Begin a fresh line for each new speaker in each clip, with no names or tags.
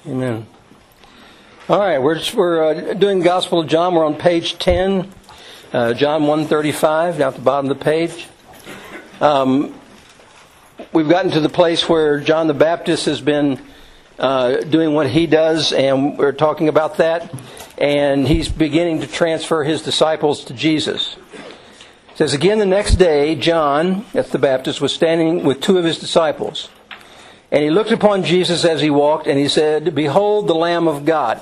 Amen. All right, we're doing Gospel of John. We're on page 10, John 1:35, down at the bottom of the page. We've gotten to the place where John the Baptist has been doing what he does, and we're talking about that. And he's beginning to transfer his disciples to Jesus. It says, again, the next day, John, that's the Baptist, was standing with two of his disciples. And he looked upon Jesus as he walked, and he said, "Behold the Lamb of God."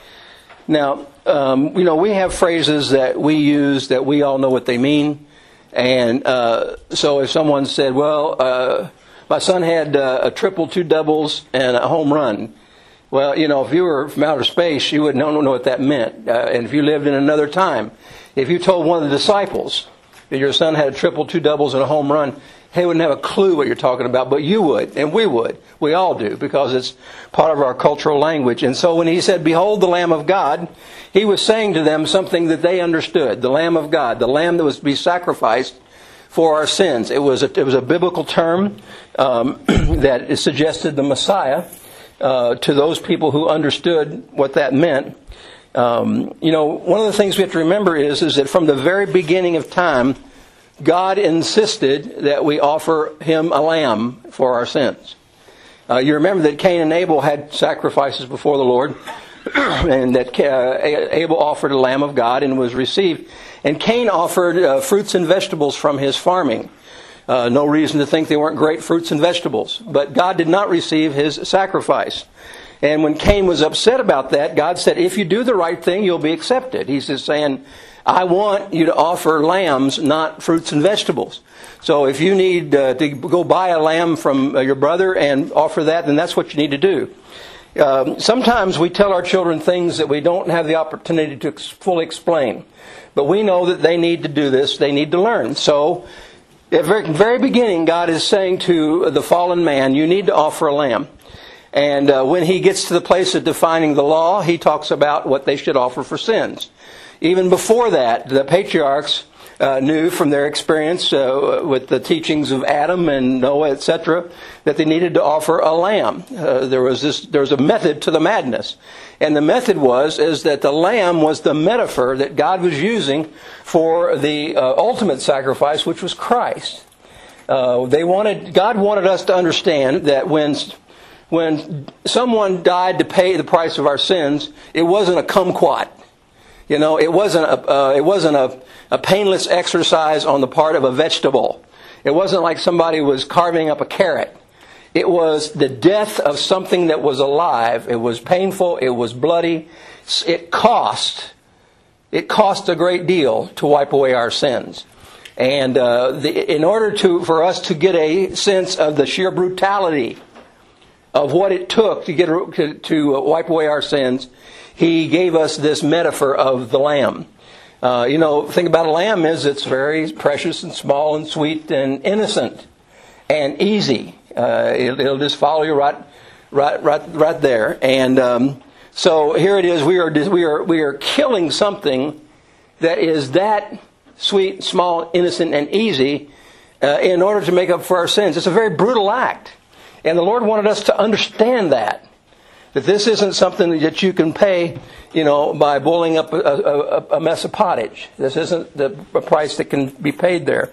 Now, we have phrases that we use that we all know what they mean. And so if someone said, well, my son had a triple, two doubles, and a home run. Well, if you were from outer space, you would not know what that meant. And if you lived in another time, if you told one of the disciples that your son had a triple, two doubles, and a home run, he wouldn't have a clue what you're talking about, but you would, and we would. We all do, because it's part of our cultural language. And so when he said, "Behold the Lamb of God," he was saying to them something that they understood. The Lamb of God, the Lamb that was to be sacrificed for our sins. It was a biblical term that suggested the Messiah to those people who understood what that meant. One of the things we have to remember is that from the very beginning of time, God insisted that we offer Him a lamb for our sins. You remember that Cain and Abel had sacrifices before the Lord, and that Abel offered a lamb of God and was received. And Cain offered fruits and vegetables from his farming. No reason to think they weren't great fruits and vegetables. But God did not receive his sacrifice. And when Cain was upset about that, God said, if you do the right thing, you'll be accepted. He's just saying, I want you to offer lambs, not fruits and vegetables. So if you need to go buy a lamb from your brother and offer that, then that's what you need to do. Sometimes we tell our children things that we don't have the opportunity to fully explain. But we know that they need to do this. They need to learn. So at the very beginning, God is saying to the fallen man, you need to offer a lamb. And when he gets to the place of defining the law, he talks about what they should offer for sins. Even before that, the patriarchs knew from their experience with the teachings of Adam and Noah, etc., that they needed to offer a lamb. There was a method to the madness. And the method is that the lamb was the metaphor that God was using for the ultimate sacrifice, which was Christ. God wanted us to understand that when someone died to pay the price of our sins, it wasn't a kumquat. It wasn't a painless exercise on the part of a vegetable. It wasn't like somebody was carving up a carrot. It was the death of something that was alive. It was painful. It was bloody. It cost a great deal to wipe away our sins. And in order for us to get a sense of the sheer brutality of what it took to wipe away our sins, He gave us this metaphor of the lamb. The thing about a lamb is it's very precious and small and sweet and innocent and easy. It'll just follow you right there. And so here it is. We are killing something that is that sweet, small, innocent, and easy in order to make up for our sins. It's a very brutal act, and the Lord wanted us to understand that this isn't something that you can pay, by boiling up a mess of pottage. This isn't a price that can be paid there.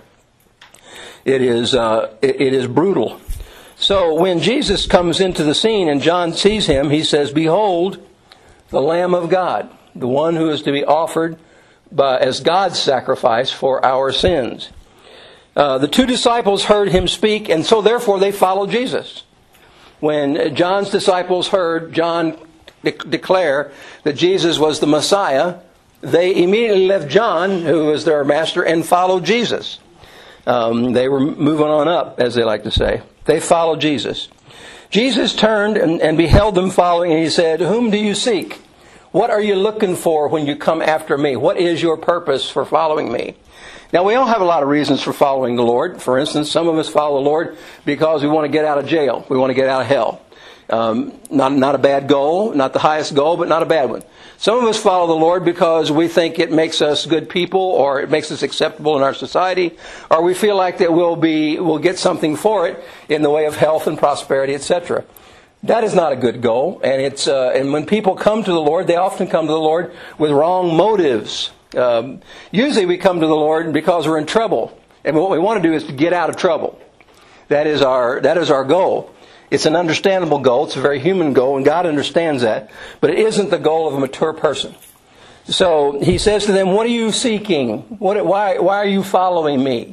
It is brutal. So when Jesus comes into the scene and John sees him, he says, "Behold, the Lamb of God, the one who is to be offered as God's sacrifice for our sins." The two disciples heard him speak, and so therefore they followed Jesus. When John's disciples heard John declare that Jesus was the Messiah, they immediately left John, who was their master, and followed Jesus. They were moving on up, as they like to say. They followed Jesus. Jesus turned and beheld them following, and he said, "Whom do you seek? What are you looking for when you come after me? What is your purpose for following me?" Now, we all have a lot of reasons for following the Lord. For instance, some of us follow the Lord because we want to get out of jail. We want to get out of hell. Not a bad goal, not the highest goal, but not a bad one. Some of us follow the Lord because we think it makes us good people, or it makes us acceptable in our society, or we feel like that we'll get something for it in the way of health and prosperity, etc. That is not a good goal, and and when people come to the Lord, they often come to the Lord with wrong motives. Usually, we come to the Lord because we're in trouble, and what we want to do is to get out of trouble. That is our goal. It's an understandable goal. It's a very human goal, and God understands that. But it isn't the goal of a mature person. So He says to them, "What are you seeking? Why are you following me?"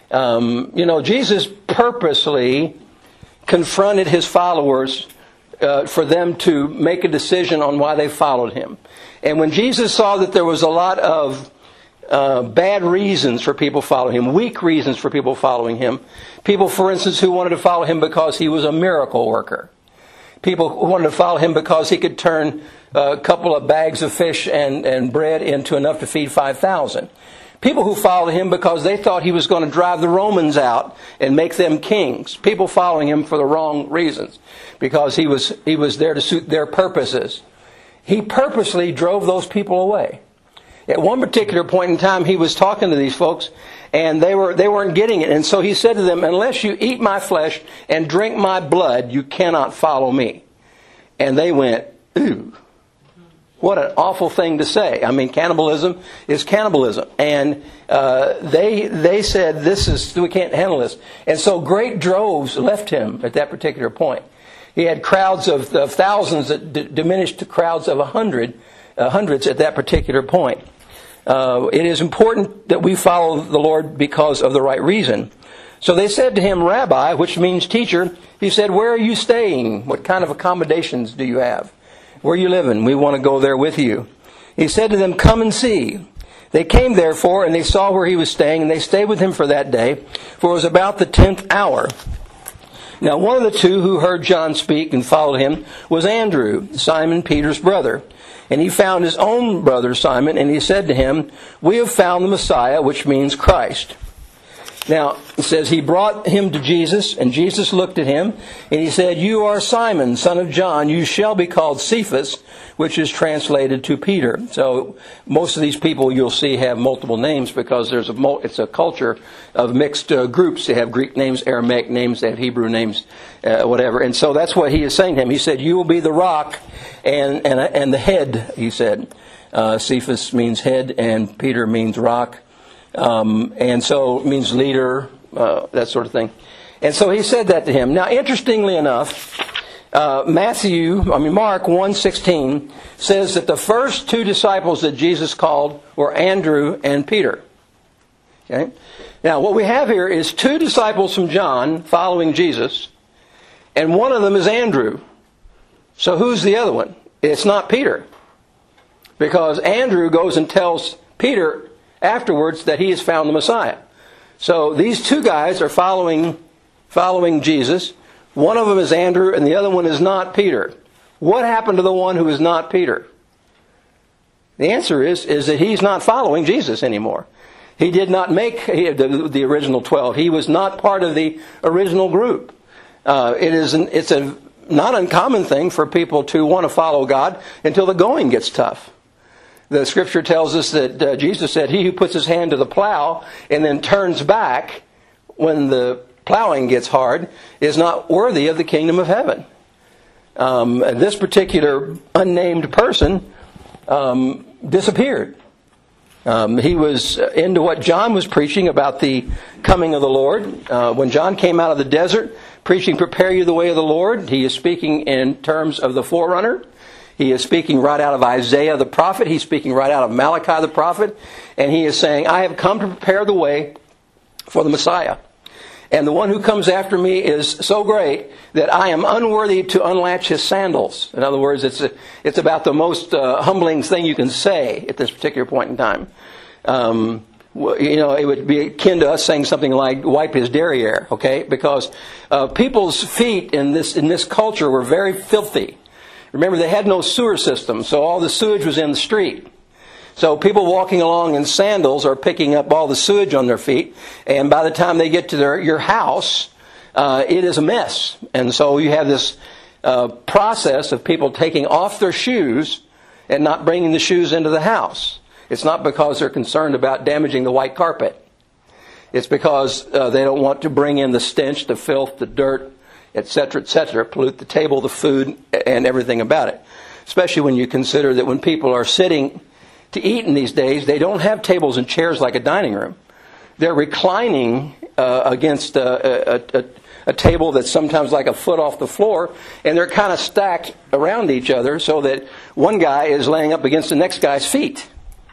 Jesus purposely confronted His followers for them to make a decision on why they followed Him. And when Jesus saw that there was a lot of bad reasons for people following Him, weak reasons for people following Him, people, for instance, who wanted to follow Him because He was a miracle worker, people who wanted to follow Him because He could turn a couple of bags of fish and bread into enough to feed 5,000. People who followed Him because they thought He was going to drive the Romans out and make them kings. People following Him for the wrong reasons, because He was there to suit their purposes. He purposely drove those people away. At one particular point in time, He was talking to these folks, and they weren't getting it. And so He said to them, "Unless you eat my flesh and drink my blood, you cannot follow me." And they went, "Ooh. What an awful thing to say." I mean, cannibalism is cannibalism. And they said, we can't handle this. And so great droves left Him at that particular point. He had crowds of thousands that diminished to crowds of hundreds at that particular point. It is important that we follow the Lord because of the right reason. So they said to Him, "Rabbi," which means teacher. He said, "Where are you staying? What kind of accommodations do you have? Where are you living? We want to go there with you." He said to them, "Come and see." They came therefore, and they saw where He was staying, and they stayed with Him for that day, for it was about the 10th hour. Now one of the two who heard John speak and followed Him was Andrew, Simon Peter's brother. And he found his own brother Simon, and he said to him, "We have found the Messiah," which means Christ. Now, it says He brought him to Jesus, and Jesus looked at him, and He said, "You are Simon, son of John. You shall be called Cephas," which is translated to Peter. So most of these people you'll see have multiple names because it's a culture of mixed groups. They have Greek names, Aramaic names, they have Hebrew names, whatever. And so that's what He is saying to him. He said, "You will be the rock and the head," He said. Cephas means head, and Peter means rock. And so it means leader, that sort of thing. And so He said that to him. Now, interestingly enough, Mark 1:16 says that the first two disciples that Jesus called were Andrew and Peter. Okay? Now, what we have here is two disciples from John following Jesus, and one of them is Andrew. So who's the other one? It's not Peter. Because Andrew goes and tells Peter afterwards that he has found the Messiah. So these two guys are following Jesus. One of them is Andrew, and the other one is not Peter. What happened to the one who is not Peter? The answer is that he's not following Jesus anymore. He did not make the original 12. He was not part of the original group. It's a not uncommon thing for people to want to follow God until the going gets tough. The Scripture tells us that Jesus said, "He who puts his hand to the plow and then turns back when the plowing gets hard is not worthy of the kingdom of heaven." This particular unnamed person disappeared. He was into what John was preaching about the coming of the Lord. When John came out of the desert preaching, "Prepare you the way of the Lord," he is speaking in terms of the forerunner. He is speaking right out of Isaiah the prophet. He's speaking right out of Malachi the prophet. And he is saying, "I have come to prepare the way for the Messiah. And the one who comes after me is so great that I am unworthy to unlatch his sandals." In other words, it's about the most humbling thing you can say at this particular point in time. It would be akin to us saying something like "wipe his derriere," okay? Because people's feet in this culture were very filthy. Remember, they had no sewer system, so all the sewage was in the street. So people walking along in sandals are picking up all the sewage on their feet, and by the time they get to your house, it is a mess. And so you have this process of people taking off their shoes and not bringing the shoes into the house. It's not because they're concerned about damaging the white carpet. It's because they don't want to bring in the stench, the filth, the dirt, etc., pollute the table, the food, and everything about it. Especially when you consider that when people are sitting to eat in these days, they don't have tables and chairs like a dining room. They're reclining against a table that's sometimes like a foot off the floor, and they're kind of stacked around each other so that one guy is laying up against the next guy's feet.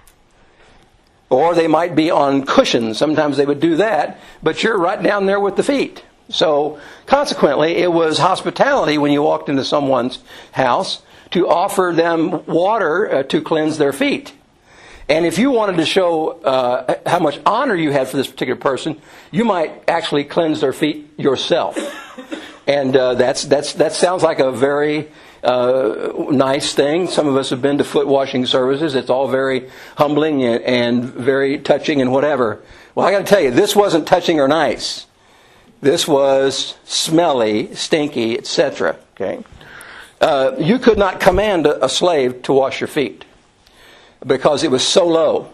Or they might be on cushions. Sometimes they would do that, but you're right down there with the feet. So consequently, it was hospitality when you walked into someone's house to offer them water to cleanse their feet. And if you wanted to show how much honor you had for this particular person, you might actually cleanse their feet yourself. And that sounds like a very nice thing. Some of us have been to foot washing services. It's all very humbling and very touching and whatever. Well, I got to tell you, this wasn't touching or nice. This was smelly, stinky, etc. Okay, you could not command a slave to wash your feet because it was so low.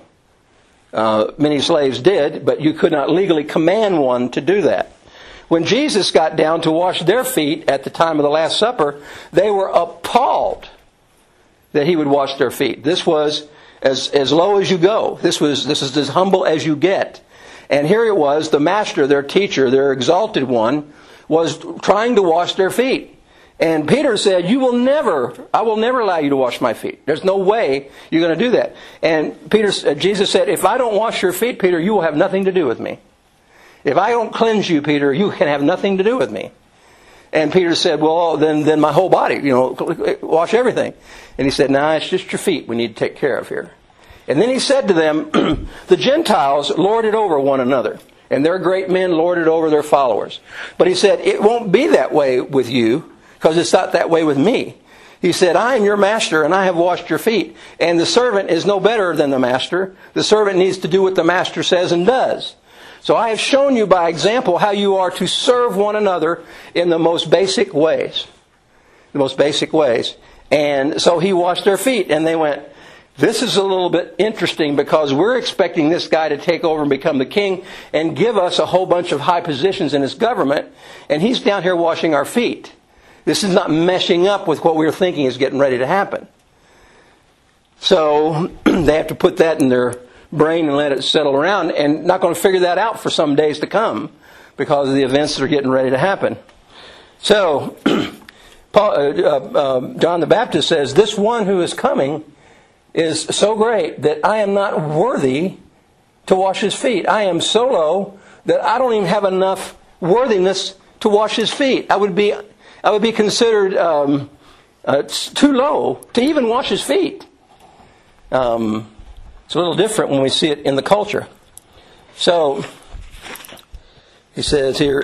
Many slaves did, but you could not legally command one to do that. When Jesus got down to wash their feet at the time of the Last Supper, they were appalled that he would wash their feet. This was as low as you go. This is as humble as you get. And here it was, the master, their teacher, their exalted one, was trying to wash their feet. And Peter said, I will never allow you to wash my feet. There's no way you're going to do that. And Jesus said, if I don't wash your feet, Peter, you will have nothing to do with me. If I don't cleanse you, Peter, you can have nothing to do with me. And Peter said, well, then my whole body, wash everything. And he said, nah, it's just your feet we need to take care of here. And then he said to them, the Gentiles lord it over one another, and their great men lord it over their followers. But he said, it won't be that way with you, because it's not that way with me. He said, I am your master, and I have washed your feet. And the servant is no better than the master. The servant needs to do what the master says and does. So I have shown you by example how you are to serve one another in the most basic ways. The most basic ways. And so he washed their feet, and they went, this is a little bit interesting because we're expecting this guy to take over and become the king and give us a whole bunch of high positions in his government, and he's down here washing our feet. This is not meshing up with what we were thinking is getting ready to happen. So they have to put that in their brain and let it settle around, and not going to figure that out for some days to come because of the events that are getting ready to happen. So John the Baptist says, this one who is coming is so great that I am not worthy to wash his feet. I am so low that I don't even have enough worthiness to wash his feet. I would be considered too low to even wash his feet. It's a little different when we see it in the culture. So he says here,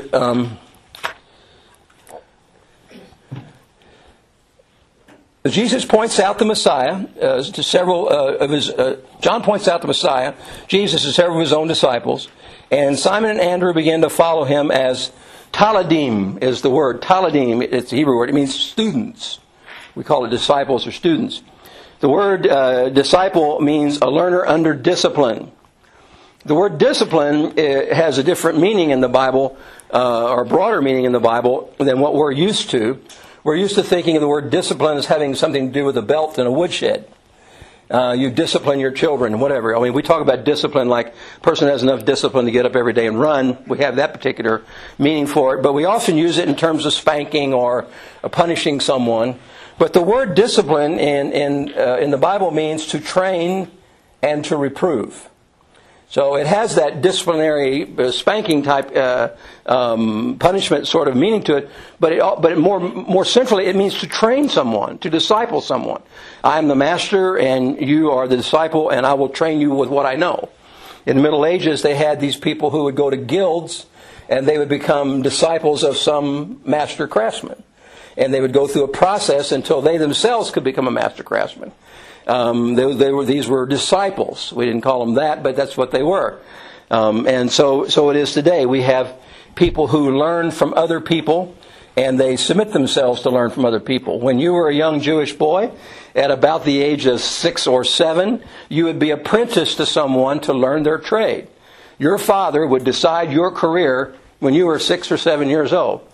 Jesus points out the Messiah to several of his. John points out the Messiah, Jesus, to several of his own disciples, and Simon and Andrew begin to follow him as Taladim is the word. Taladim, it's a Hebrew word. It means students. We call it disciples or students. The word disciple means a learner under discipline. The word discipline has a different meaning in the Bible, or a broader meaning in the Bible than what we're used to. We're used to thinking of the word discipline as having something to do with a belt and a woodshed. You discipline your children, whatever. I mean, we talk about discipline like a person has enough discipline to get up every day and run. We have that particular meaning for it. But we often use it in terms of spanking or punishing someone. But the word discipline in the Bible means to train and to reprove. So it has that disciplinary spanking type punishment sort of meaning to it, but more centrally it means to train someone, to disciple someone. I am the master and you are the disciple, and I will train you with what I know. In the Middle Ages they had these people who would go to guilds and they would become disciples of some master craftsman. And they would go through a process until they themselves could become a master craftsman. These were disciples. We didn't call them that, but that's what they were. And so it is today. We have people who learn from other people, and they submit themselves to learn from other people. When you were a young Jewish boy, at about the age of 6 or 7, you would be apprenticed to someone to learn their trade. Your father would decide your career when you were 6 or 7 years old.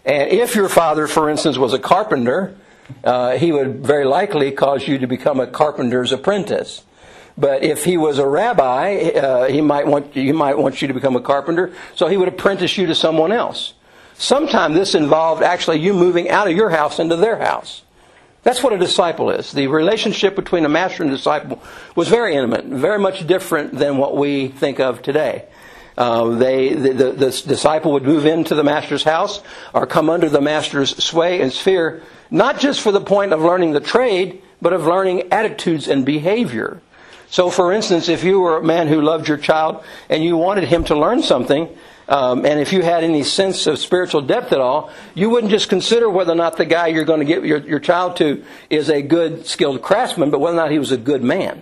And if your father, for instance, was a carpenter, he would very likely cause you to become a carpenter's apprentice. But if he was a rabbi, he might want you to become a carpenter, so he would apprentice you to someone else. Sometimes this involved actually you moving out of your house into their house. That's what a disciple is. The relationship between a master and disciple was very intimate, very much different than what we think of today. The disciple would move into the master's house or come under the master's sway and sphere, not just for the point of learning the trade, but of learning attitudes and behavior. So, for instance, if you were a man who loved your child and you wanted him to learn something, and if you had any sense of spiritual depth at all, you wouldn't just consider whether or not the guy you're going to give your child to is a good, skilled craftsman, but whether or not he was a good man.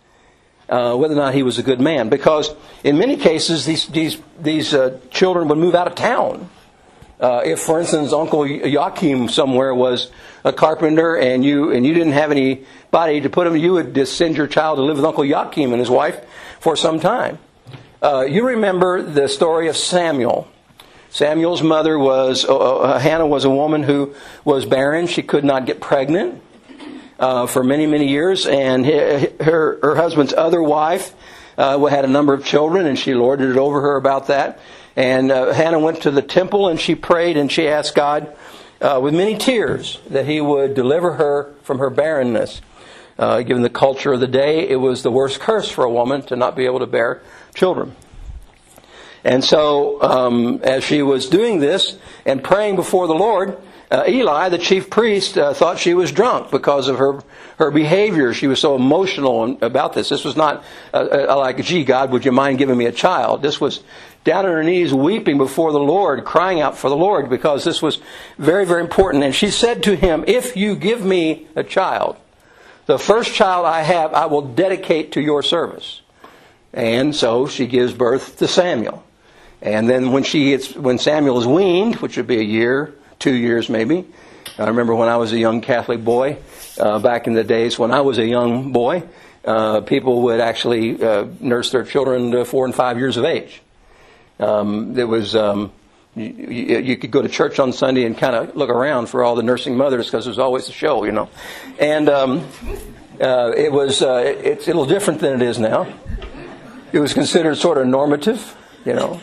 Because in many cases, these children would move out of town. If, for instance, Uncle Joachim somewhere was a carpenter and you didn't have anybody to put him, you would just send your child to live with Uncle Joachim and his wife for some time. You remember the story of Samuel. Samuel's mother was, Hannah was a woman who was barren. She could not get pregnant for many, many years. And her husband's other wife had a number of children, and she lorded it over her about that. And Hannah went to the temple and she prayed and she asked God with many tears that He would deliver her from her barrenness. Given the culture of the day, it was the worst curse for a woman to not be able to bear children. And so as she was doing this and praying before the Lord, Eli, the chief priest, thought she was drunk because of her behavior. She was so emotional about this. This was not like, gee, God, would you mind giving me a child? This was down on her knees weeping before the Lord, crying out for the Lord, because this was very, very important. And she said to him, if you give me a child, the first child I have, I will dedicate to your service. And so she gives birth to Samuel. And then when Samuel is weaned, which would be a year, 2 years maybe. I remember when I was a young Catholic boy, back in the days when I was a young boy, people would actually nurse their children to 4 and 5 years of age. There was you could go to church on Sunday and kind of look around for all the nursing mothers because there was always a show, you know. And it's a little different than it is now. It was considered sort of normative, you know.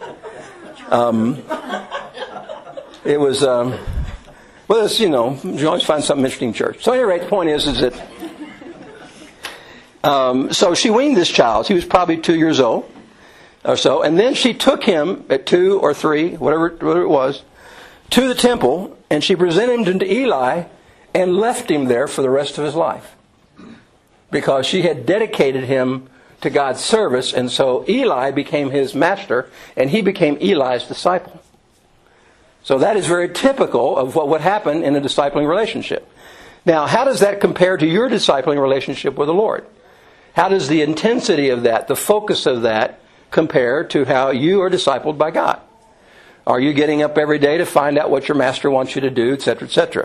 It was, you always find something interesting in church. So anyway, the point is that, so she weaned this child. He was probably 2 years old or so. And then she took him at 2 or 3, whatever it was, to the temple, and she presented him to Eli and left him there for the rest of his life. Because she had dedicated him to God's service, and so Eli became his master, and he became Eli's disciple. So that is very typical of what would happen in a discipling relationship. Now, how does that compare to your discipling relationship with the Lord? How does the intensity of that, the focus of that, compare to how you are discipled by God? Are you getting up every day to find out what your master wants you to do, etc., etc.?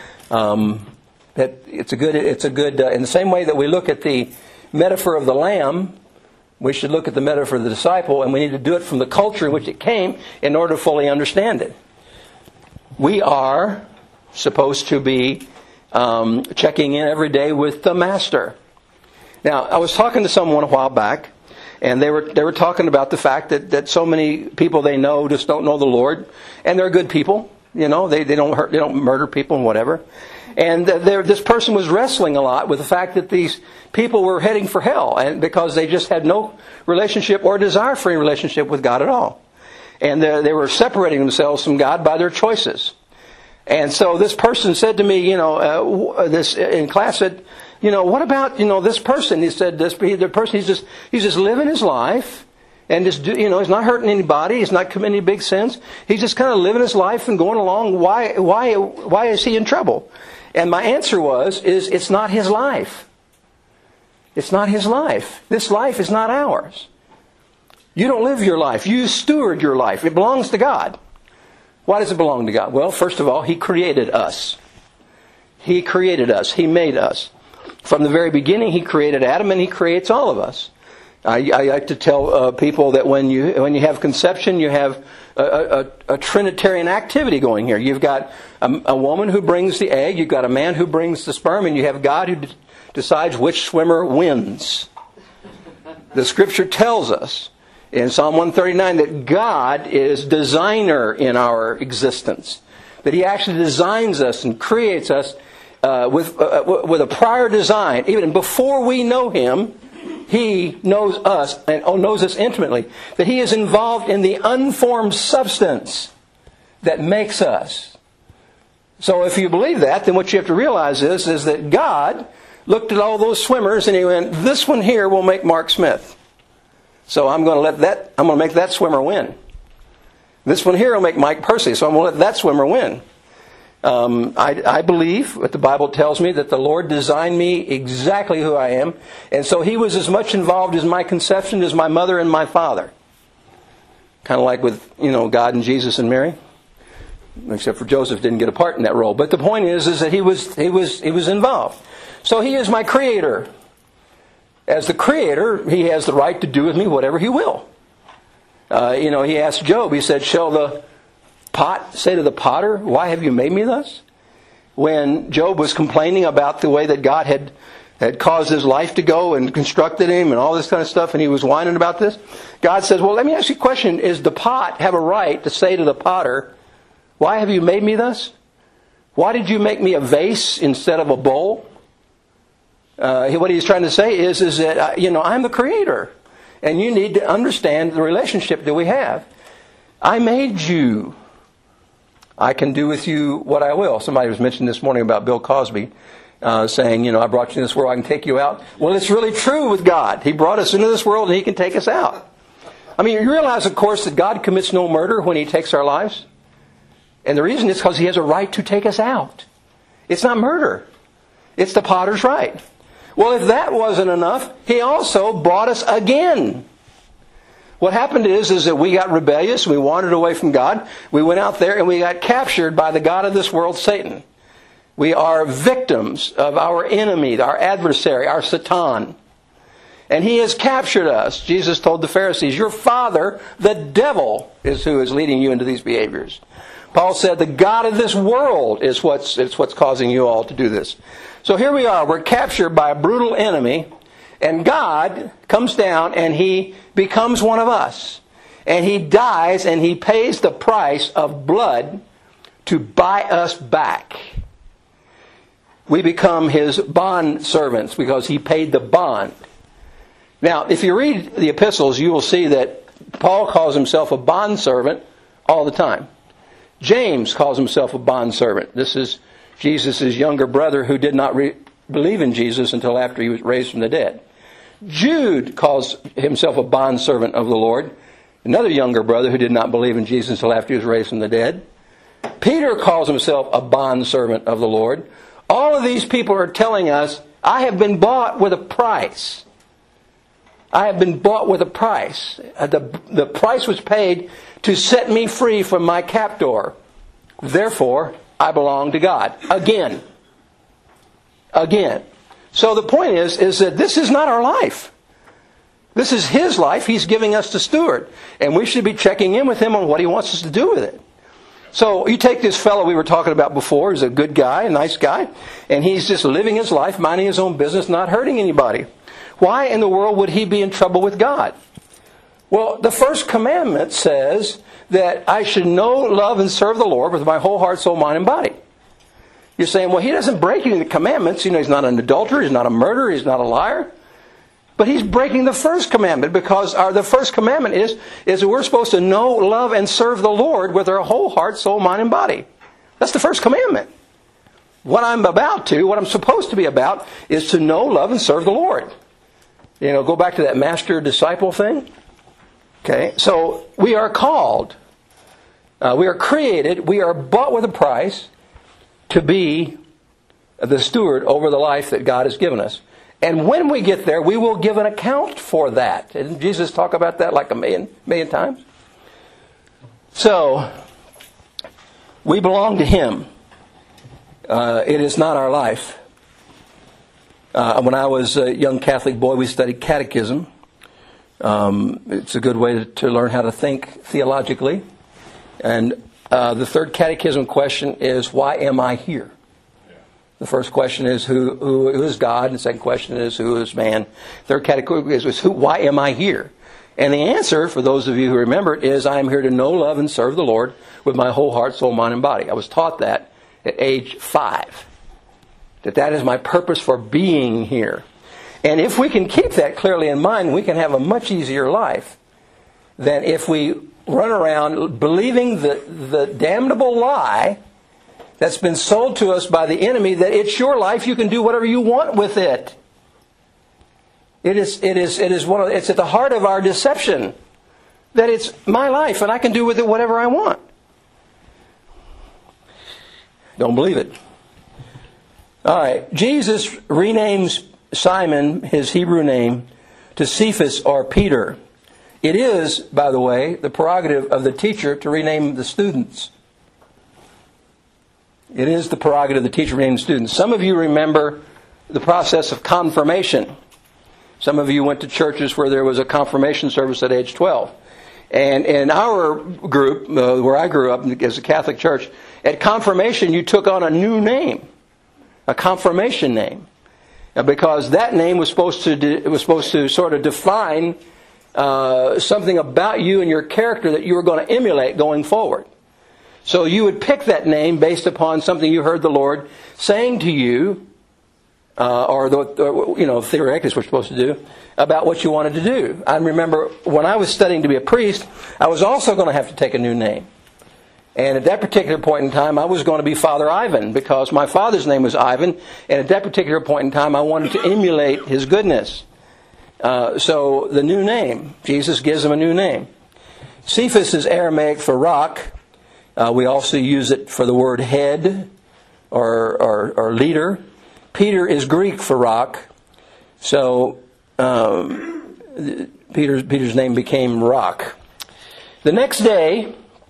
It's a good. In the same way that we look at the metaphor of the lamb, we should look at the metaphor of the disciple, and we need to do it from the culture in which it came in order to fully understand it. We are supposed to be checking in every day with the Master. Now, I was talking to someone a while back, and they were talking about the fact that so many people they know just don't know the Lord, and they're good people. You know, they don't hurt, they don't murder people and whatever. And this person was wrestling a lot with the fact that these people were heading for hell, and because they just had no relationship or desire for any relationship with God at all. And they were separating themselves from God by their choices. And so this person said to me, this in class said, what about, this person? He said, the person, he's just living his life and just, he's not hurting anybody. He's not committing any big sins. He's just kind of living his life and going along. Why is he in trouble? And my answer is it's not his life. It's not his life. This life is not ours. You don't live your life. You steward your life. It belongs to God. Why does it belong to God? Well, first of all, He created us. He created us. He made us. From the very beginning, He created Adam, and He creates all of us. I like to tell people that when you have conception, you have a Trinitarian activity going here. You've got a woman who brings the egg, you've got a man who brings the sperm, and you have God who decides which swimmer wins. The Scripture tells us in Psalm 139 that God is designer in our existence. That He actually designs us and creates us with a prior design. Even before we know Him, He knows us and knows us intimately. That He is involved in the unformed substance that makes us. So if you believe that, then what you have to realize is that God looked at all those swimmers and He went, this one here will make Mark Smith. So I'm going to make that swimmer win. This one here will make Mike Percy, so I'm going to let that swimmer win. I believe what the Bible tells me, that the Lord designed me exactly who I am. And so He was as much involved in my conception as my mother and my father. Kind of like with, God and Jesus and Mary. Except for Joseph didn't get a part in that role. But the point is that he was involved. So He is my creator. As the creator, He has the right to do with me whatever He will. He asked Job, He said, shall the pot say to the potter, why have you made me thus? When Job was complaining about the way that God had caused his life to go and constructed him and all this kind of stuff, and he was whining about this, God says, well, let me ask you a question. Is the pot have a right to say to the potter, why have you made me thus? Why did you make me a vase instead of a bowl? What he's trying to say is that, I'm the creator. And you need to understand the relationship that we have. I made you. I can do with you what I will. Somebody was mentioning this morning about Bill Cosby, saying, I brought you in this world, I can take you out. Well, it's really true with God. He brought us into this world and He can take us out. I mean, you realize, of course, that God commits no murder when He takes our lives? And the reason is because He has a right to take us out. It's not murder. It's the potter's right. Well, if that wasn't enough, He also brought us again. What happened is that we got rebellious, we wandered away from God, we went out there and we got captured by the god of this world, Satan. We are victims of our enemy, our adversary, our Satan. And he has captured us. Jesus told the Pharisees, your father, the devil, is who is leading you into these behaviors. Paul said the god of this world is what's causing you all to do this. So here we are, we're captured by a brutal enemy, and God comes down and He becomes one of us. And He dies and He pays the price of blood to buy us back. We become His bond servants because He paid the bond. Now, if you read the epistles, you will see that Paul calls himself a bond servant all the time. James calls himself a bond servant. This is Jesus' younger brother who did not believe in Jesus until after He was raised from the dead. Jude calls himself a bondservant of the Lord. Another younger brother who did not believe in Jesus until after He was raised from the dead. Peter calls himself a bondservant of the Lord. All of these people are telling us, I have been bought with a price. I have been bought with a price. The price was paid to set me free from my captor. Therefore, I belong to God. Again. So the point is that this is not our life. This is His life. He's giving us to steward. And we should be checking in with Him on what He wants us to do with it. So you take this fellow we were talking about before. He's a good guy, a nice guy. And he's just living his life, minding his own business, not hurting anybody. Why in the world would he be in trouble with God? Well, the first commandment says that I should know, love, and serve the Lord with my whole heart, soul, mind, and body. You're saying, well, he doesn't break any of the commandments. He's not an adulterer, he's not a murderer, he's not a liar. But he's breaking the first commandment because the first commandment is that we're supposed to know, love, and serve the Lord with our whole heart, soul, mind, and body. That's the first commandment. What I'm supposed to be about is to know, love, and serve the Lord. Go back to that master-disciple thing. Okay, so we are called, we are created, we are bought with a price to be the steward over the life that God has given us. And when we get there, we will give an account for that. Didn't Jesus talk about that like a million times? So, we belong to Him. It is not our life. When I was a young Catholic boy, we studied catechism. It's a good way to learn how to think theologically. And the third catechism question is, why am I here? The first question is, who is God? And the second question is, who is man? Third catechism is, why am I here? And the answer, for those of you who remember it, is I am here to know, love, and serve the Lord with my whole heart, soul, mind, and body. I was taught that at age 5. That is my purpose for being here. And if we can keep that clearly in mind, we can have a much easier life than if we run around believing the damnable lie that's been sold to us by the enemy, that it's your life, you can do whatever you want with it. It's at the heart of our deception that it's my life and I can do with it whatever I want. Don't believe it. All right, Jesus renames Simon, his Hebrew name, to Cephas or Peter. It is, by the way, the prerogative of the teacher to rename the students. It is the prerogative of the teacher to rename the students. Some of you remember the process of confirmation. Some of you went to churches where there was a confirmation service at age 12. And in our group, where I grew up as a Catholic church, at confirmation you took on a new name, a confirmation name, because that name was supposed to sort of define something about you and your character that you were going to emulate going forward. So you would pick that name based upon something you heard the Lord saying to you, or theoretically what we're supposed to do, about what you wanted to do. I remember when I was studying to be a priest, I was also going to have to take a new name. And at that particular point in time, I was going to be Father Ivan, because my father's name was Ivan, and at that particular point in time, I wanted to emulate his goodness. So the new name, Jesus gives him a new name. Cephas is Aramaic for rock. We also use it for the word head or leader. Peter is Greek for rock. So Peter's name became Rock. The next day,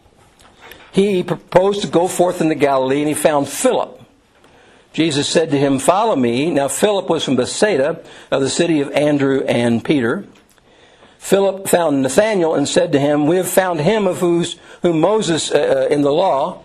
he proposed to go forth into Galilee, and he found Philip. Jesus said to him, "Follow me." Now Philip was from Bethsaida, of the city of Andrew and Peter. Philip found Nathanael and said to him, "We have found him of whom Moses in the law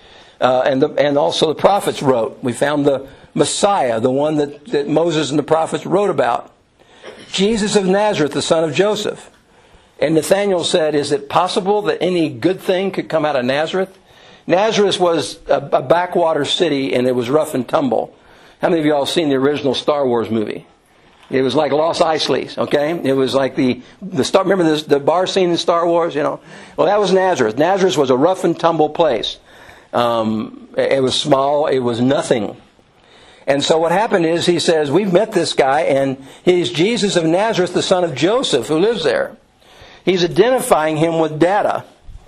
and also the prophets wrote. We found the Messiah, the one that Moses and the prophets wrote about. Jesus of Nazareth, the son of Joseph." And Nathanael said, "Is it possible that any good thing could come out of Nazareth?" Nazareth was a backwater city, and it was rough and tumble. How many of you all seen the original Star Wars movie? It was like Los Eisley's, okay? It was like remember the bar scene in Star Wars, Well, that was Nazareth. Nazareth was a rough and tumble place. It was small. It was nothing. And so what happened is, he says, we've met this guy, and he's Jesus of Nazareth, the son of Joseph, who lives there. He's identifying him with data.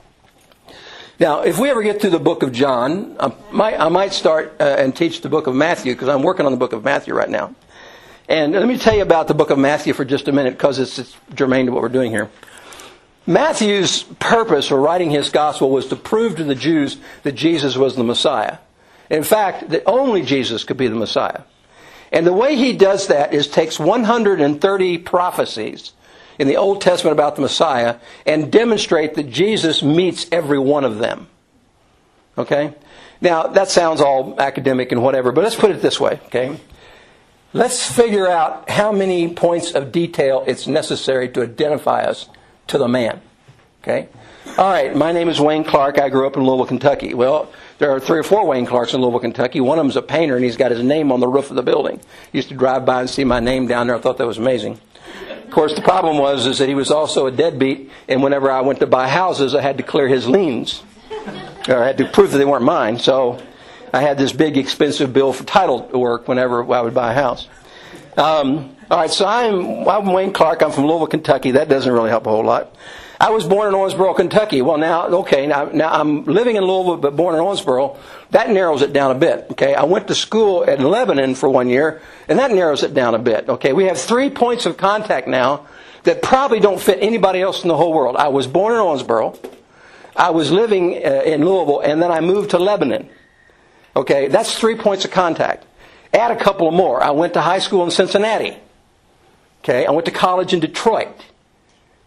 Now, if we ever get through the book of John, I might start and teach the book of Matthew, because I'm working on the book of Matthew right now. And let me tell you about the book of Matthew for just a minute, because it's germane to what we're doing here. Matthew's purpose for writing his gospel was to prove to the Jews that Jesus was the Messiah. In fact, that only Jesus could be the Messiah. And the way he does that is takes 130 prophecies in the Old Testament about the Messiah and demonstrate that Jesus meets every one of them. Okay? Now, that sounds all academic and whatever, but let's put it this way, okay? Let's figure out how many points of detail it's necessary to identify us to the man. Okay? All right, my name is Wayne Clark. I grew up in Louisville, Kentucky. Well, there are 3 or 4 Wayne Clarks in Louisville, Kentucky. One of them's a painter, and he's got his name on the roof of the building. I used to drive by and see my name down there. I thought that was amazing. Of course, the problem was that he was also a deadbeat, and whenever I went to buy houses, I had to clear his liens. Or I had to prove that they weren't mine. So I had this big, expensive bill for title work whenever I would buy a house. All right, so I'm Wayne Clark. I'm from Louisville, Kentucky. That doesn't really help a whole lot. I was born in Owensboro, Kentucky. Well, now I'm living in Louisville, but born in Owensboro. That narrows it down a bit. Okay, I went to school in Lebanon for 1 year, and that narrows it down a bit. Okay, we have 3 points of contact now that probably don't fit anybody else in the whole world. I was born in Owensboro. I was living in Louisville, and then I moved to Lebanon. Okay, that's 3 points of contact. Add a couple more. I went to high school in Cincinnati. Okay, I went to college in Detroit.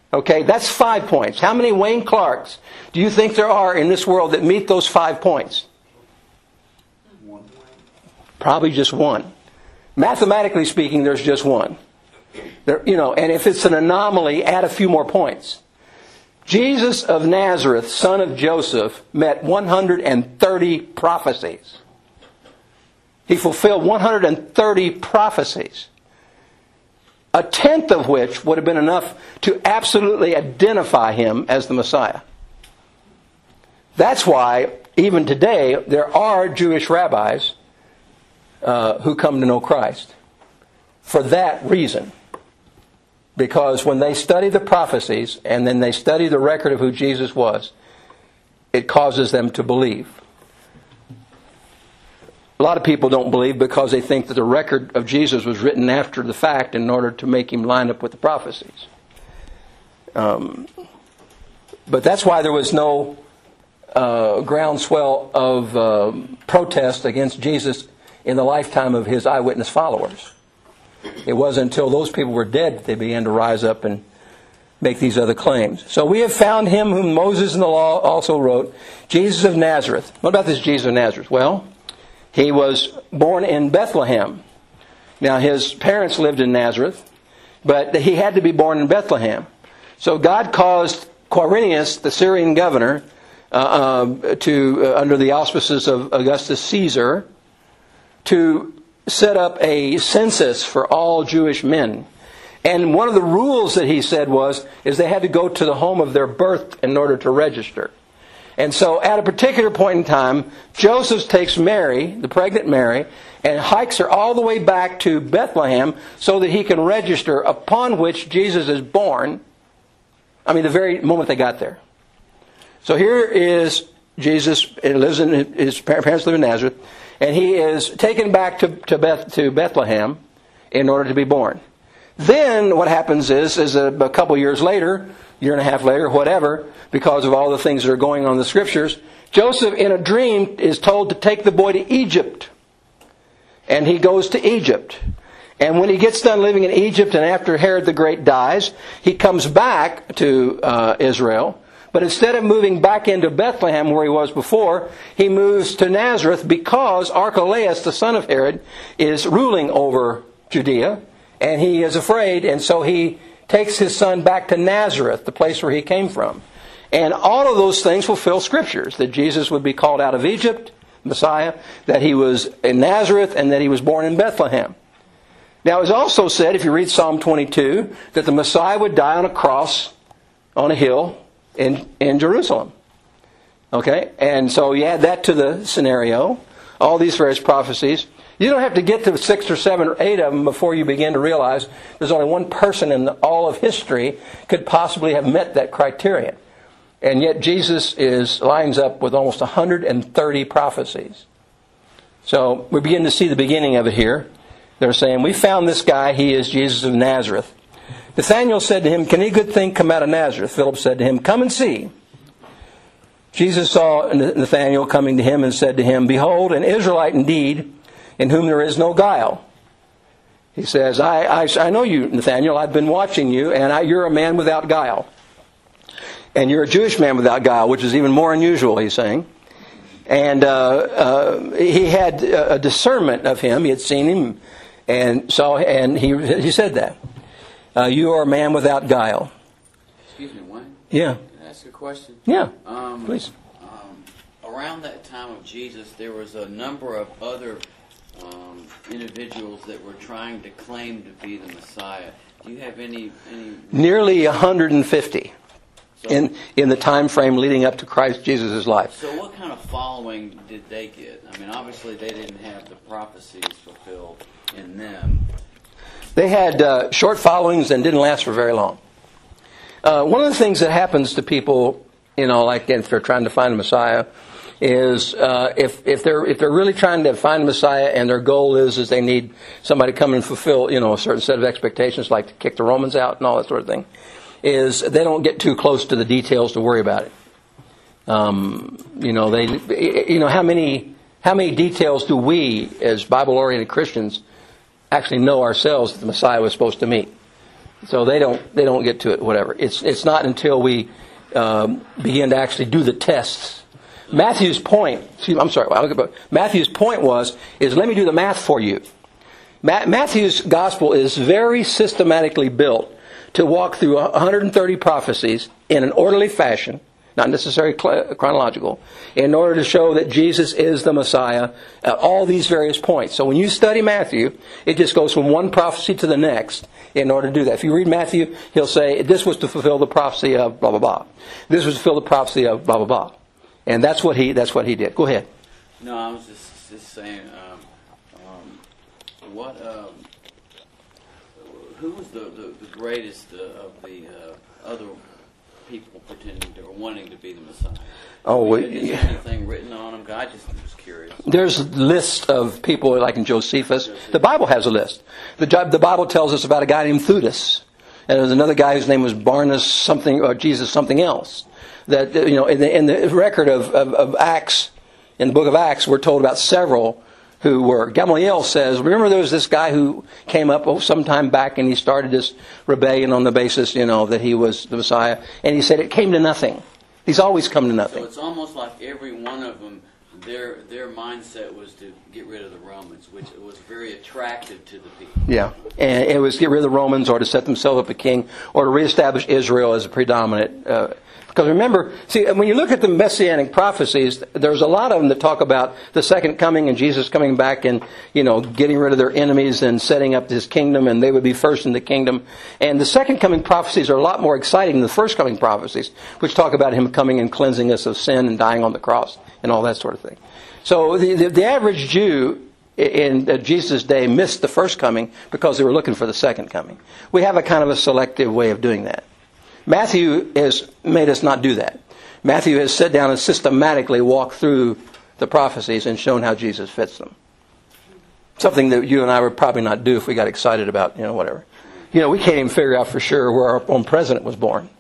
Okay, that's 5 points. How many Wayne Clarks do you think there are in this world that meet those 5 points?
One.
Probably just one. Mathematically speaking, there's just one. And if it's an anomaly, add a few more points. Jesus of Nazareth, son of Joseph, met 130 prophecies. He fulfilled 130 prophecies. A tenth of which would have been enough to absolutely identify him as the Messiah. That's why, even today, there are Jewish rabbis who come to know Christ. For that reason. Because when they study the prophecies and then they study the record of who Jesus was, it causes them to believe. A lot of people don't believe because they think that the record of Jesus was written after the fact in order to make him line up with the prophecies. But that's why there was no groundswell of protest against Jesus in the lifetime of his eyewitness followers. It wasn't until those people were dead that they began to rise up and make these other claims. So we have found him whom Moses in the law also wrote, Jesus of Nazareth. What about this Jesus of Nazareth? Well, he was born in Bethlehem. Now his parents lived in Nazareth, but he had to be born in Bethlehem. So God caused Quirinius, the Syrian governor, under the auspices of Augustus Caesar, to set up a census for all Jewish men. And one of the rules that he said is they had to go to the home of their birth in order to register. And so at a particular point in time, Joseph takes Mary, the pregnant Mary, and hikes her all the way back to Bethlehem so that he can register, upon which Jesus is born. I mean, the very moment they got there. So here is Jesus, his parents live in Nazareth, and he is taken back to Bethlehem in order to be born. Then what happens is a couple years later, year and a half later, whatever, because of all the things that are going on in the Scriptures, Joseph in a dream is told to take the boy to Egypt. And he goes to Egypt. And when he gets done living in Egypt and after Herod the Great dies, he comes back to Israel. But instead of moving back into Bethlehem where he was before, he moves to Nazareth because Archelaus, the son of Herod, is ruling over Judea. And he is afraid, and so he takes his son back to Nazareth, the place where he came from. And all of those things fulfill Scriptures, that Jesus would be called out of Egypt, Messiah, that he was in Nazareth, and that he was born in Bethlehem. Now, it's also said, if you read Psalm 22, that the Messiah would die on a cross on a hill in Jerusalem. Okay? And so you add that to the scenario, all these various prophecies. You don't have to get to 6 or 7 or 8 of them before you begin to realize there's only one person in all of history could possibly have met that criterion. And yet Jesus lines up with almost 130 prophecies. So we begin to see the beginning of it here. They're saying, we found this guy, he is Jesus of Nazareth. Nathanael said to him, can any good thing come out of Nazareth? Philip said to him, come and see. Jesus saw Nathanael coming to him and said to him, behold, an Israelite indeed, in whom there is no guile. He says, I know you, Nathanael. I've been watching you, and you're a man without guile. And you're a Jewish man without guile, which is even more unusual, he's saying. And he had a discernment of him. He had seen him and saw, and he said that. You are a man without guile.
Excuse me, Wayne?
Yeah.
Can I ask a question?
Yeah, please.
Around that time of Jesus, there was a number of other individuals that were trying to claim to be the Messiah. Do you have any?
Nearly 150 in the time frame leading up to Christ Jesus' life.
So what kind of following did they get? I mean, obviously they didn't have the prophecies fulfilled in them.
They had short followings and didn't last for very long. One of the things that happens to people, like if they're trying to find a Messiah, is if they're really trying to find a Messiah and their goal is they need somebody to come and fulfill a certain set of expectations, like to kick the Romans out and all that sort of thing, is they don't get too close to the details to worry about it. How many details do we as Bible-oriented Christians actually know ourselves that the Messiah was supposed to meet? So they don't get to it. Whatever. It's not until we begin to actually do the tests. Matthew's point. Matthew's point is let me do the math for you. Matthew's gospel is very systematically built to walk through 130 prophecies in an orderly fashion, not necessarily chronological, in order to show that Jesus is the Messiah at all these various points. So when you study Matthew, it just goes from one prophecy to the next in order to do that. If you read Matthew, he'll say, this was to fulfill the prophecy of blah, blah, blah. This was to fulfill the prophecy of blah, blah, blah. And that's what he did. Go ahead.
No, I was just saying, who was the greatest of the other people pretending to or wanting to be the Messiah? Is there anything written on them? I just was curious.
There's a list of people like in Josephus. The Bible has a list. The Bible tells us about a guy named Theudas. And there was another guy whose name was Barnabas something, or Jesus something else. That, in the record of Acts, in the book of Acts, we're told about several who were. Gamaliel says, remember there was this guy who came up some time back and he started this rebellion on the basis, that he was the Messiah. And he said it came to nothing. He's always come to nothing.
So it's almost like every one of them, their mindset was to get rid of the Romans, which was very attractive to the people.
Yeah, and it was get rid of the Romans or to set themselves up a king or to reestablish Israel as a predominant. Because remember, when you look at the Messianic prophecies, there's a lot of them that talk about the second coming and Jesus coming back and, getting rid of their enemies and setting up His kingdom, and they would be first in the kingdom. And the second coming prophecies are a lot more exciting than the first coming prophecies, which talk about Him coming and cleansing us of sin and dying on the cross and all that sort of thing. So the average Jew in Jesus' day missed the first coming because they were looking for the second coming. We have a kind of a selective way of doing that. Matthew has made us not do that. Matthew has sat down and systematically walked through the prophecies and shown how Jesus fits them. Something that you and I would probably not do if we got excited about, whatever. We can't even figure out for sure where our own president was born.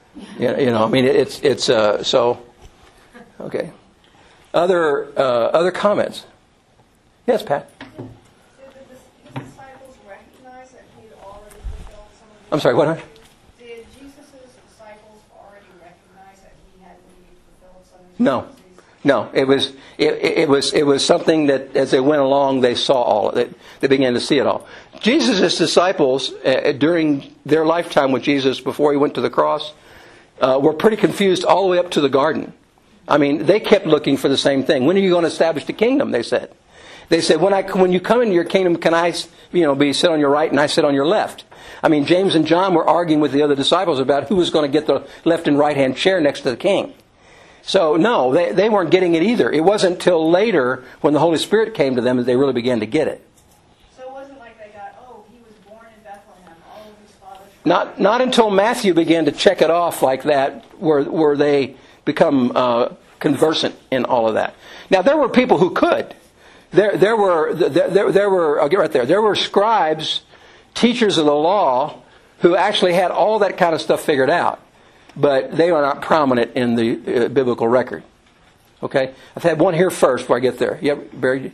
It's so. Okay. Other comments? Yes, Pat.
Did the disciples recognize that he had already fulfilled some of the...
I'm sorry, what?
Did Jesus' disciples already recognize that he had indeed fulfilled some of his
No.
prophecies?
No, it was something that as they went along, they saw all of it. They began to see it all. Jesus' disciples, during their lifetime with Jesus before He went to the cross, were pretty confused all the way up to the garden. I mean, they kept looking for the same thing. When are you going to establish the kingdom? They said. They said, when you come into your kingdom, can I, be sit on your right and I sit on your left? I mean, James and John were arguing with the other disciples about who was going to get the left and right hand chair next to the king. So no, they weren't getting it either. It wasn't until later when the Holy Spirit came to them that they really began to get it.
So it wasn't like they got, he was born in Bethlehem, all of his fathers...
Not until Matthew began to check it off like that were they become conversant in all of that. Now there were people who could. There were I'll get right there. There were scribes, teachers of the law, who actually had all that kind of stuff figured out, but they are not prominent in the biblical record. Okay, I've had one here first before I get there. Yep, Barry.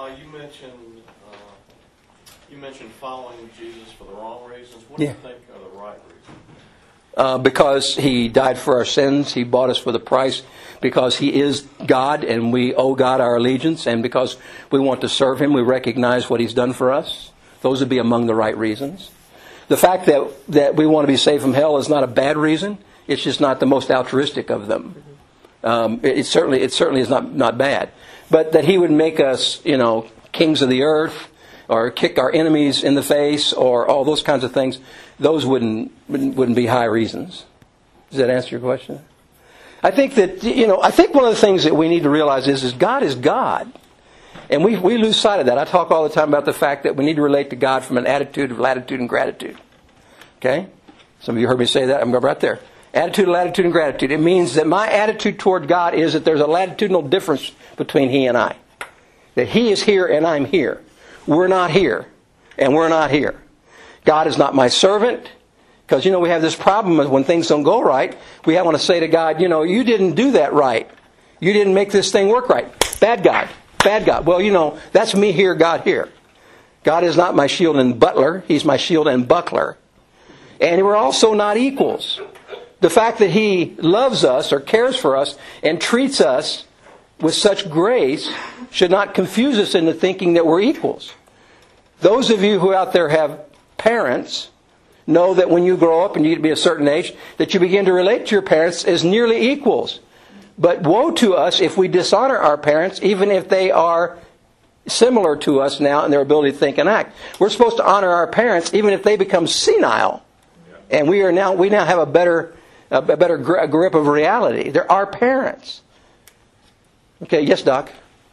You mentioned following Jesus for the wrong reasons. What do you think are the right reasons?
Because He died for our sins, He bought us with a price. Because He is God and we owe God our allegiance, and because we want to serve Him, we recognize what He's done for us. Those would be among the right reasons. The fact that we want to be saved from hell is not a bad reason. It's just not the most altruistic of them. It certainly is not bad. But that He would make us, kings of the earth, or kick our enemies in the face, or all those kinds of things, those wouldn't be high reasons. Does that answer your question? I think that, I think one of the things that we need to realize is God is God. And we lose sight of that. I talk all the time about the fact that we need to relate to God from an attitude of latitude and gratitude. Okay? Some of you heard me say that. I'm right there. Attitude, latitude, and gratitude. It means that my attitude toward God is that there's a latitudinal difference between He and I. That He is here and I'm here. We're not here. And we're not here. God is not my servant. Because, we have this problem when things don't go right. We want to say to God, you didn't do that right. You didn't make this thing work right. Bad God. Bad God. Well, that's me here, God here. God is not my shield and butler. He's my shield and buckler. And we're also not equals. The fact that He loves us or cares for us and treats us with such grace should not confuse us into thinking that we're equals. Those of you who out there have parents know that when you grow up and you get to be a certain age, that you begin to relate to your parents as nearly equals. But woe to us if we dishonor our parents, even if they are similar to us now in their ability to think and act. We're supposed to honor our parents even if they become senile. And we now have a better grip of reality. They're our parents. Okay, yes, Doc?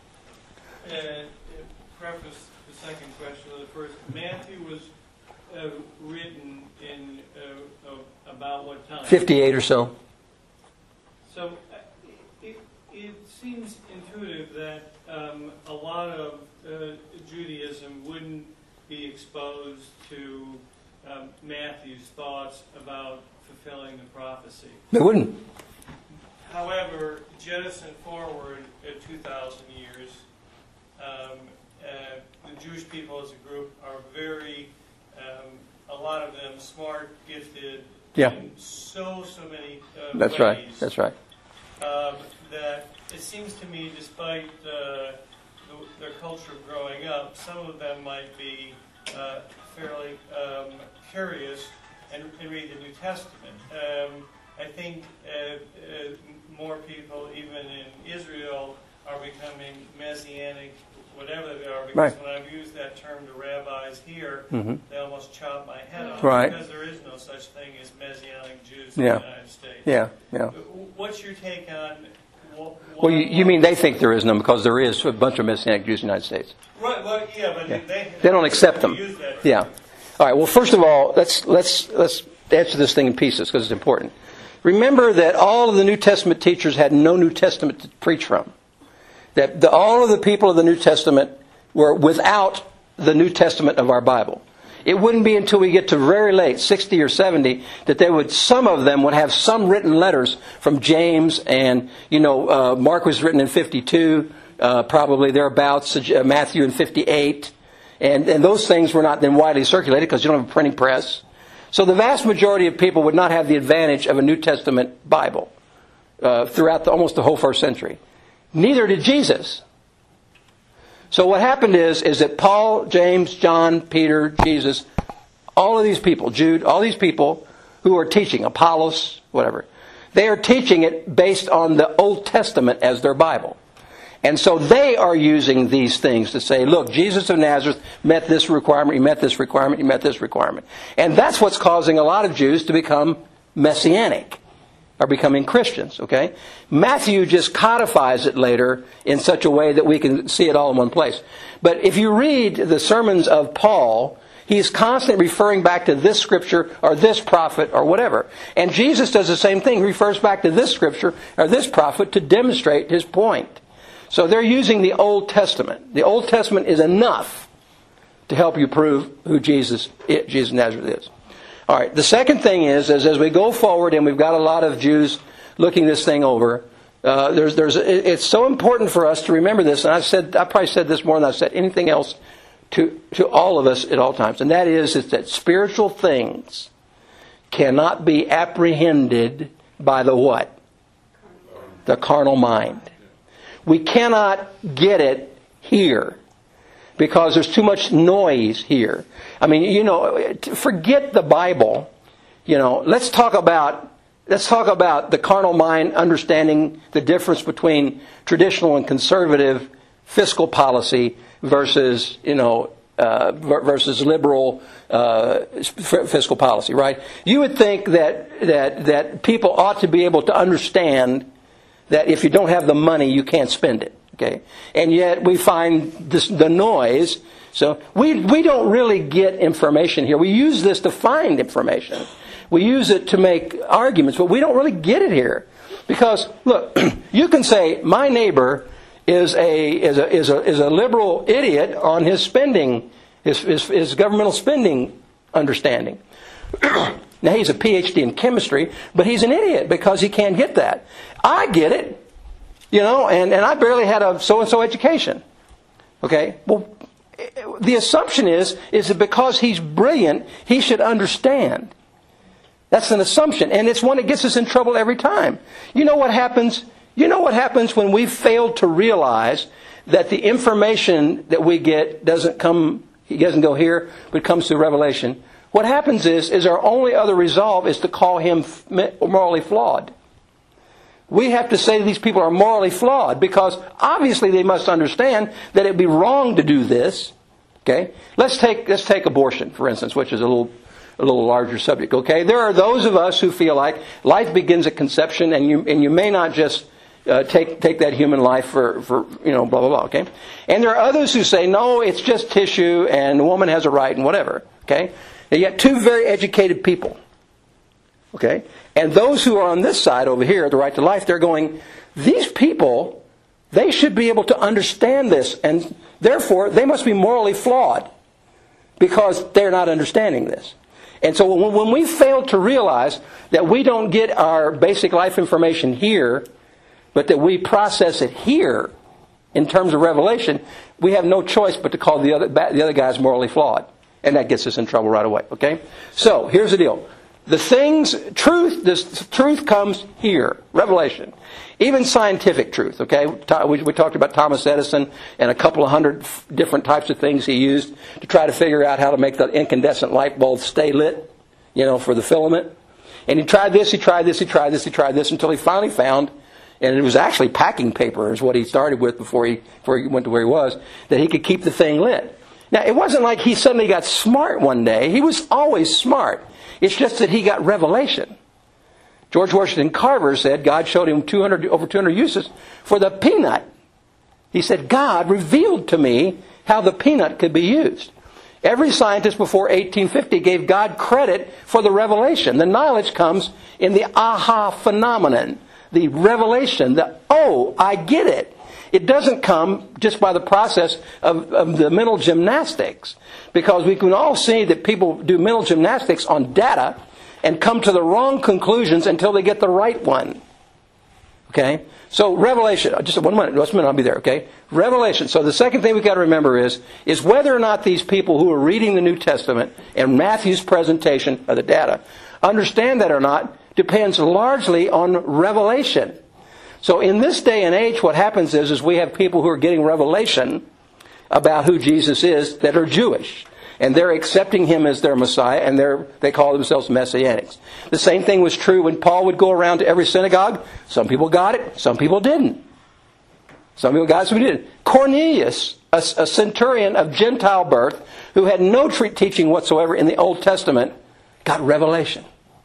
Preface the second question with the first. Matthew was written in about what time?
58 or so.
So it seems intuitive that a lot of Judaism wouldn't be exposed to Matthew's thoughts about fulfilling the prophecy.
They wouldn't.
However, jettison forward 2,000 years, the Jewish people as a group are very, a lot of them smart, gifted, in so many
That's
ways.
right. That's right.
That it seems to me, despite their culture of growing up, some of them might be fairly curious and read the New Testament. I think more people, even in Israel, are becoming messianic, whatever they are, because when I've used that term to rabbis here, they almost chop my head off, because there is no such thing as messianic Jews in the United States.
Yeah.
What's your take on...
Well, you mean they think there is none because there is a bunch of Messianic Jews in the United States.
Right, well, yeah, but they
don't accept them.
Use that.
Yeah. All right, well, first of all, let's answer this thing in pieces because it's important. Remember that all of the New Testament teachers had no New Testament to preach from. That all of the people of the New Testament were without the New Testament of our Bible. It wouldn't be until we get to very late, 60 or 70, that some of them would have some written letters from James, and Mark was written in 52, probably thereabouts, Matthew in 58, and those things were not then widely circulated because you don't have a printing press. So the vast majority of people would not have the advantage of a New Testament Bible throughout almost the whole first century. Neither did Jesus. So what happened is that Paul, James, John, Peter, Jesus, all of these people, Jude, all these people who are teaching, Apollos, whatever, they are teaching it based on the Old Testament as their Bible. And so they are using these things to say, look, Jesus of Nazareth met this requirement, he met this requirement, he met this requirement. And that's what's causing a lot of Jews to become messianic, are becoming Christians, okay? Matthew just codifies it later in such a way that we can see it all in one place. But if you read the sermons of Paul, he's constantly referring back to this scripture or this prophet or whatever. And Jesus does the same thing. He refers back to this scripture or this prophet to demonstrate his point. So they're using the Old Testament. The Old Testament is enough to help you prove who Jesus of Nazareth is. All right. The second thing is as we go forward, and we've got a lot of Jews looking this thing over, it's so important for us to remember this. And I probably said this more than I've said anything else to all of us at all times. And that is that spiritual things cannot be apprehended by the what? The carnal mind. We cannot get it here because there's too much noise here. I mean, forget the Bible. Let's talk about the carnal mind understanding the difference between traditional and conservative fiscal policy versus liberal fiscal policy, right? You would think that people ought to be able to understand that if you don't have the money, you can't spend it. Okay, and yet we find the noise. So we don't really get information here. We use this to find information. We use it to make arguments, but we don't really get it here. Because look, you can say my neighbor is a liberal idiot on his spending, his governmental spending understanding. Now he's a PhD in chemistry, but he's an idiot because he can't get that. I get it. And I barely had a so-and-so education. Okay? Well, the assumption is that because he's brilliant, he should understand. That's an assumption, and it's one that gets us in trouble every time. You know what happens? You know what happens when we fail to realize that the information that we get doesn't go here, but comes through revelation. What happens is our only other resolve is to call him morally flawed. We have to say these people are morally flawed because obviously they must understand that it would be wrong to do this. Okay, let's take abortion, for instance, which is a little larger subject. Okay, there are those of us who feel like life begins at conception, and you may not just take that human life for blah blah blah. Okay, and there are others who say no, it's just tissue, and the woman has a right, and whatever. Okay, and yet two very educated people. Okay, and those who are on this side over here, the right to life, they're going, these people, they should be able to understand this, and therefore they must be morally flawed because they're not understanding this. And so when we fail to realize that we don't get our basic life information here, but that we process it here in terms of revelation, we have no choice but to call the other guys morally flawed. And that gets us in trouble right away. Okay? So, here's the deal. Truth comes here. Revelation. Even scientific truth, okay? We talked about Thomas Edison and a couple of hundred different types of things he used to try to figure out how to make the incandescent light bulb stay lit, for the filament. And he tried this until he finally found, and it was actually packing paper is what he started with before he went to where he was, that he could keep the thing lit. Now, it wasn't like he suddenly got smart one day. He was always smart. It's just that he got revelation. George Washington Carver said God showed him over 200 uses for the peanut. He said, God revealed to me how the peanut could be used. Every scientist before 1850 gave God credit for the revelation. The knowledge comes in the aha phenomenon. The revelation, I get it. It doesn't come just by the process of the mental gymnastics. Because we can all see that people do mental gymnastics on data and come to the wrong conclusions until they get the right one. Okay? So revelation, just 1 minute, I'll be there, okay? Revelation. So the second thing we've got to remember is whether or not these people who are reading the New Testament and Matthew's presentation of the data understand that or not depends largely on revelation. So in this day and age, what happens is we have people who are getting revelation about who Jesus is that are Jewish. And they're accepting him as their Messiah, and they call themselves Messianics. The same thing was true when Paul would go around to every synagogue. Some people got it, some people didn't. Some people got it, some people didn't. Cornelius, a centurion of Gentile birth, who had no teaching whatsoever in the Old Testament, got revelation.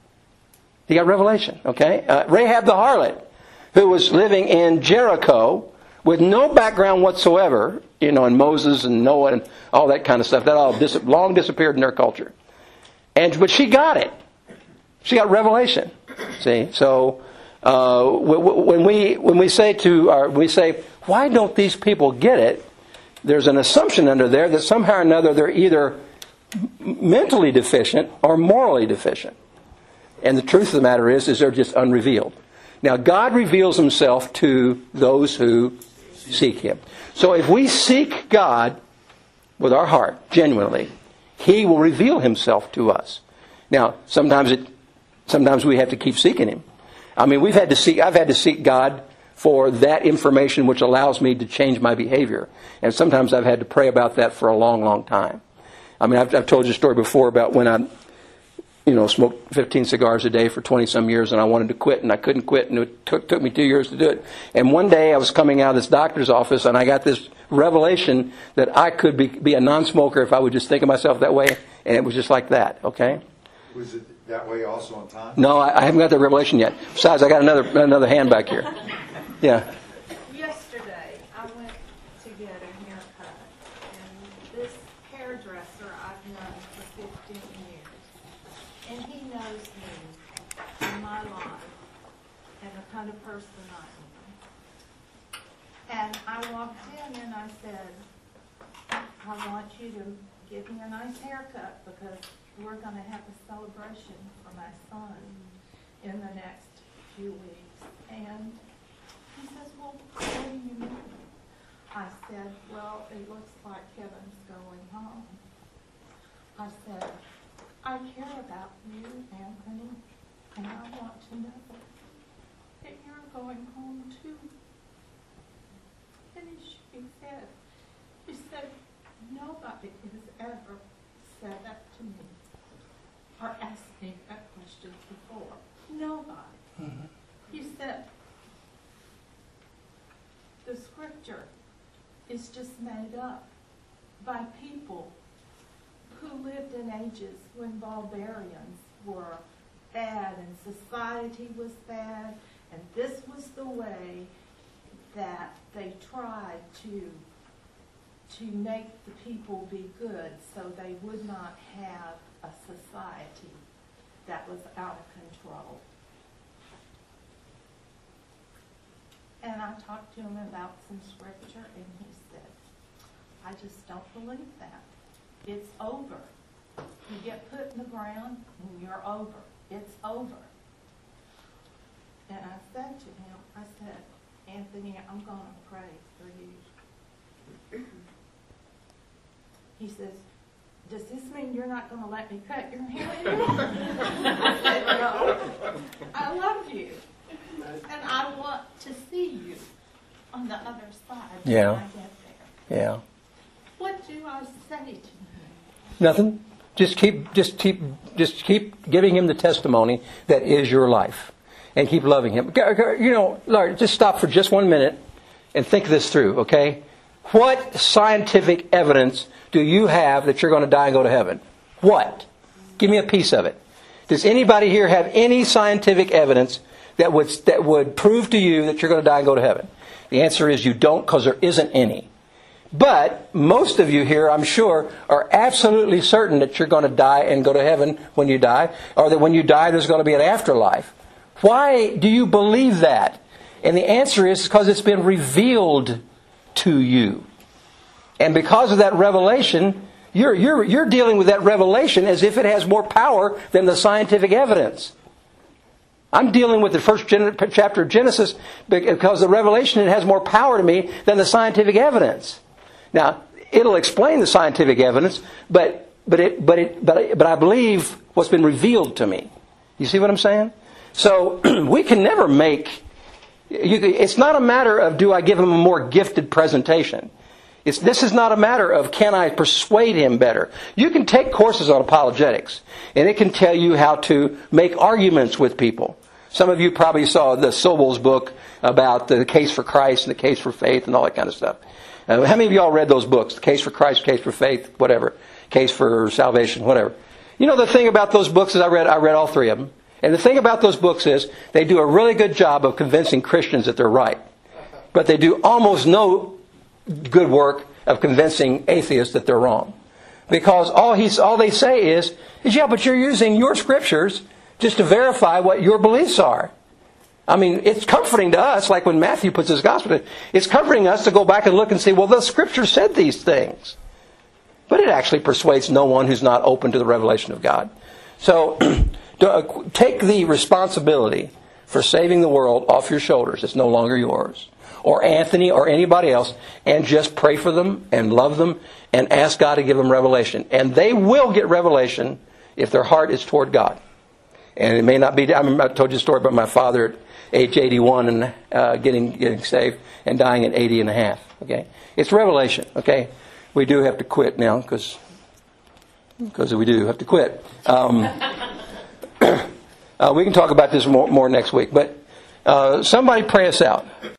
He got revelation, okay? Rahab the harlot, who was living in Jericho with no background whatsoever, in Moses and Noah and all that kind of stuff. That all long disappeared in their culture. But she got it. She got revelation. See? So, when we say, why don't these people get it? There's an assumption under there that somehow or another they're either mentally deficient or morally deficient. And the truth of the matter is they're just unrevealed. Now, God reveals himself to those who seek him. So if we seek God with our heart, genuinely, he will reveal himself to us. Now, sometimes we have to keep seeking him. I mean, I've had to seek God for that information which allows me to change my behavior. And sometimes I've had to pray about that for a long, long time. I mean, I've told you a story before about when I smoked 15 cigars a day for 20-some years, and I wanted to quit, and I couldn't quit, and it took me 2 years to do it. And one day I was coming out of this doctor's office, and I got this revelation that I could be a non-smoker if I would just think of myself that way, and it was just like that, okay?
Was it that way also on time?
No, I haven't got that revelation yet. Besides, I got another hand back here. Yeah.
Yesterday, I went to get a haircut, and this hairdresser I've known for 15 years. And he knows me and my life and the kind of person I am. And I walked in and I said, I want you to give me a nice haircut because we're going to have a celebration for my son in the next few weeks. And he says, well, what do you mean? I said, well, it looks like Kevin's going home. I said, I care about you, Anthony. And I want to know that you're going home too. And she said, nobody has ever said that to me or asked me that question before. Nobody. Mm-hmm. He said, the scripture is just made up by people who lived in ages when barbarians were bad and society was bad, and this was the way that they tried to make the people be good so they would not have a society that was out of control. And I talked to him about some scripture, and he said, I just don't believe that. It's over. You get put in the ground, and you're over. It's over. And I said to him, I said, Anthony, I'm going to pray for you. He says, does this mean you're not going to let me cut your hair anymore? I said, no. I love you. And I want to see you on the other side when I get there.
Yeah.
What do I say to him?
Nothing. Just keep giving him the testimony that is your life, and keep loving him. You know, Lord, just stop for just 1 minute and think this through. Okay, what scientific evidence do you have that you're going to die and go to heaven? What? Give me a piece of it. Does anybody here have any scientific evidence that would prove to you that you're going to die and go to heaven? The answer is you don't, because there isn't any. But most of you here, I'm sure, are absolutely certain that you're going to die and go to heaven when you die, or that when you die there's going to be an afterlife. Why do you believe that? And the answer is because it's been revealed to you. And because of that revelation, you're dealing with that revelation as if it has more power than the scientific evidence. I'm dealing with the first chapter of Genesis because the revelation, it has more power to me than the scientific evidence. Now, it'll explain the scientific evidence, but I believe what's been revealed to me. You see what I'm saying? So we can never make. It's not a matter of do I give him a more gifted presentation. This is not a matter of can I persuade him better. You can take courses on apologetics, and it can tell you how to make arguments with people. Some of you probably saw the Sobel's book about the case for Christ and the case for faith and all that kind of stuff. How many of y'all read those books? The Case for Christ, Case for Faith, whatever. Case for Salvation, whatever. You know, the thing about those books is I read all three of them. And the thing about those books is they do a really good job of convincing Christians that they're right. But they do almost no good work of convincing atheists that they're wrong. Because all they say is, yeah, but you're using your scriptures just to verify what your beliefs are. I mean, it's comforting to us, like when Matthew puts his gospel, it's comforting us to go back and look and see, well, the scripture said these things. But it actually persuades no one who's not open to the revelation of God. So, take the responsibility for saving the world off your shoulders. It's no longer yours. Or Anthony or anybody else, and just pray for them and love them and ask God to give them revelation. And they will get revelation if their heart is toward God. And it may not be, I told you a story about my father at age 81 and getting saved and dying at 80 and a half. Okay, it's revelation. Okay, we do have to quit now because we do have to quit. We can talk about this more next week, but somebody pray us out.